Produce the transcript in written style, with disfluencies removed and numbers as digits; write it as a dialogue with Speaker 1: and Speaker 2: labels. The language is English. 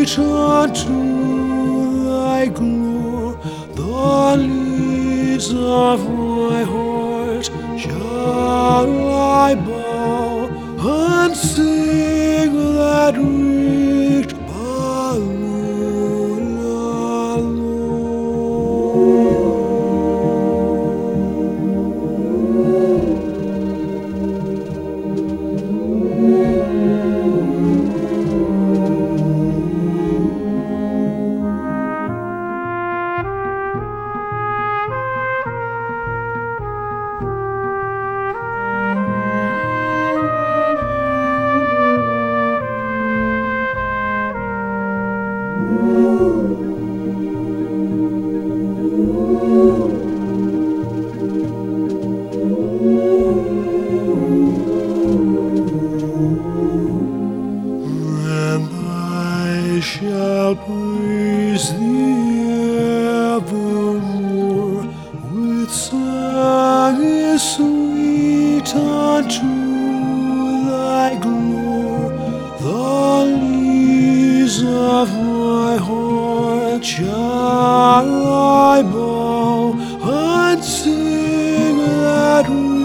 Speaker 1: sweet unto thy glory, the leaves of my heart shall I bow and sing that rich and I shall praise thee evermore with song sweet unto thy glory. The leaves of my heart shall I bow and sing that